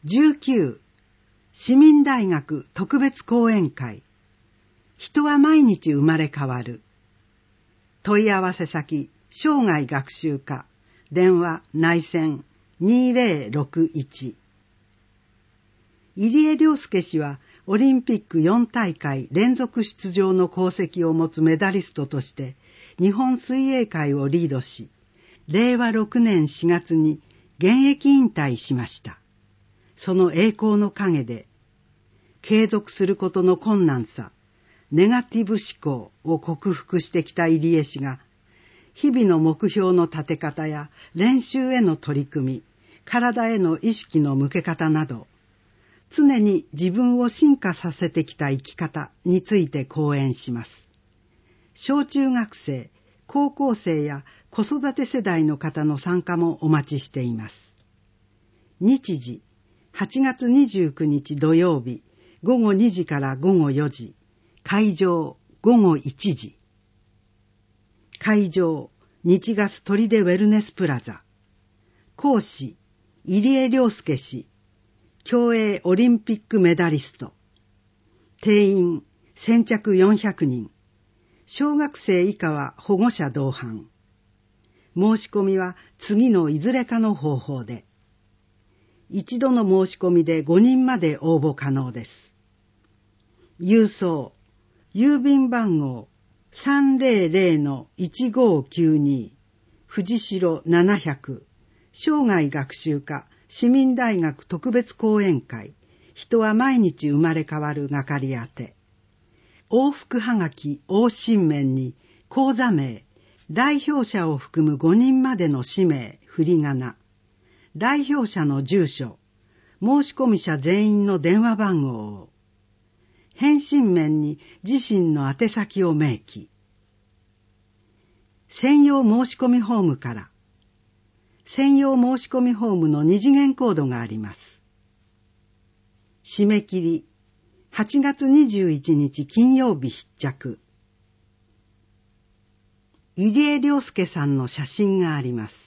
19市民大学特別講演会。人は毎日生まれ変わる。問い合わせ先生涯学習課電話内線2061。入江陵介氏はオリンピック4大会連続出場の功績を持つメダリストとして日本水泳界をリードし、令和6年4月に現役引退しました。その栄光の陰で、継続することの困難さ、ネガティブ思考を克服してきた入江氏が、日々の目標の立て方や練習への取り組み、体への意識の向け方など、常に自分を進化させてきた生き方について講演します。小中学生、高校生や子育て世代の方の参加もお待ちしています。日時、8月29日土曜日、午後2時から午後4時、会場、午後1時。会場、日ガス砦ウェルネスプラザ。講師、入江陵介氏。競泳オリンピックメダリスト。定員、先着400人。小学生以下は保護者同伴。申し込みは次のいずれかの方法で。一度の申し込みで5人まで応募可能です。郵送、郵便番号 300-1592 藤代700生涯学習課市民大学特別講演会人は毎日生まれ変わる係宛て。往復はがき往診面に口座名、代表者を含む5人までの氏名、振り仮名、代表者の住所、申込者全員の電話番号を、返信面に自身の宛先を明記。専用申込フォームから、専用申込フォームの2次元コードがあります。締め切り、8月21日金曜日必着。入江陵介さんの写真があります。